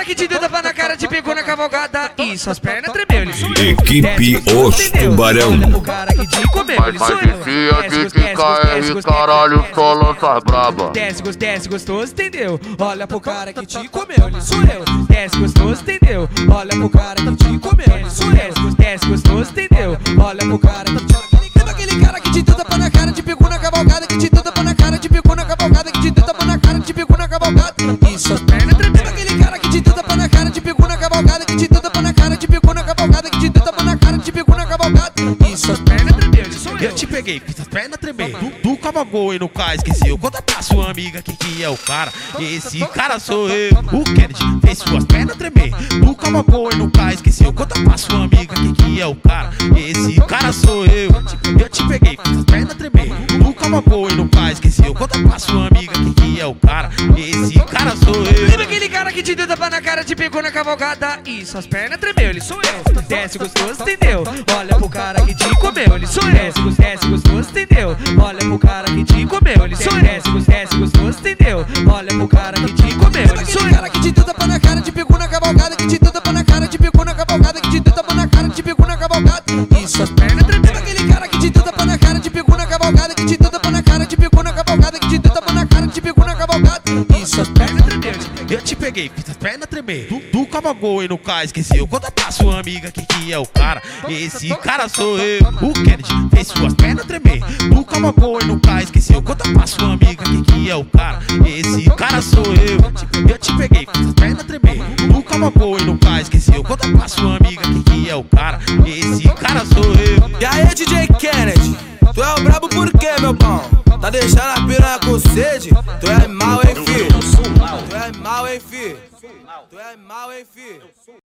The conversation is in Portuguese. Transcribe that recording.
que te deu tapa na cara, te pegou na cavalgada e suas pernas tremeu, ele sou eu. Equipe Os Tubarão. Olha pro cara que te comeu, ele sou eu. Desce, de KR, caralho, só lança braba. Desce gostoso, entendeu? Olha pro cara que te comeu, ele sou eu. Desce gostoso, entendeu? Olha pro cara que te comeu, ele sou eu. Desce gostoso, entendeu? Olha pro cara que te comeu. Lembra aquele cara que te deu tapa na cara, te pegou na cavalgada, que te deu tapa na cara, te pegou na cavalgada, que te deu tapa na cara, te pegou na cavalgada e suas pernas tremeu. Lembra aquele cara que te deu tapa na cara, te pegou na cavalgada, que te deu tapa na cara, te pegou na cavalgada, que te deu tapa na cara, te pegou na cavalgada e suas pernas tremeu, ele sou eu. Eu te peguei, fiz as pernas tremer. Tu cavalgou e no cais, esqueceu. Conta pra sua amiga que é o cara. Esse cara sou eu. O Kennedy fez suas pernas tremer. Tu cavalgou e no cais, esqueceu. Conta pra sua amiga que é o cara. Esse cara sou eu. Eu te peguei, fiz as pernas tremer. Tu cavalgou e no cais, esqueceu. Conta pra sua amiga que é o cara. Esse cara sou eu. Lembra aquele cara que te deu tapa na cara, te pegou na cavalgada e suas pernas tremeu, ele sou eu. Desce gostoso, entendeu? Olha pro cara que te comeu, ele sou eu. Desce gostoso, entendeu? Olha pro cara que te comeu, ele sou eu. Desce gostoso, entendeu? Olha pro cara que te comeu, ele sou eu. Cara que te deu tapa na cara, te pegou na cavalgada, que te deu tapa na cara, te pegou na cavalgada, que te deu tapa na cara, te pegou na cavalgada e suas pernas tremeu. Aquele cara que te deu tapa na cara, te pegou na cavalgada, que te deu tapa na cara, te pegou na cavalgada, que te deu tapa na cara, te pegou na cavalgada e suas pernas tremeu. Eu te peguei, fiz as pernas tremer. Tu cavalgou e no cais, esqueceu. Conta pra sua amiga que é o cara. Esse cara sou eu. O Kennedy fez suas pernas tremer. Tu cavalgou e no cais, esqueceu. Conta pra sua amiga que é o cara. Esse cara sou eu. Eu te peguei, fiz as pernas tremer. Tu cavalgou e no cais, esqueceu. Conta pra sua amiga que é o cara. Esse cara sou eu. E aí, DJ Kennedy, tu é o brabo por quê, meu pão? Tá deixando a piranha com sede? Tu é mal, hein, fi? Tu é mal, hein, fi? Tu é mal, hein, fi?